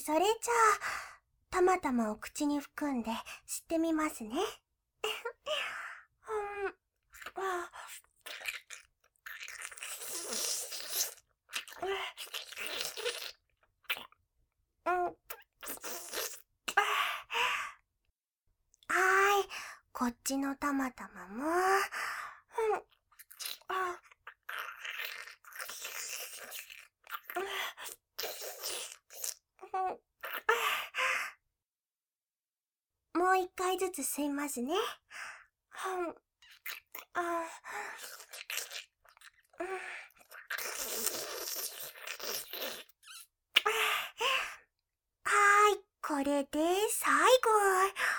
それじゃあ、たまたまを口に含んで吸ってみますね。うん、あ、うん、はーい、こっちのたまたまも。あ、もう一回ずつ吸いますね。あ、はーい、これで最後。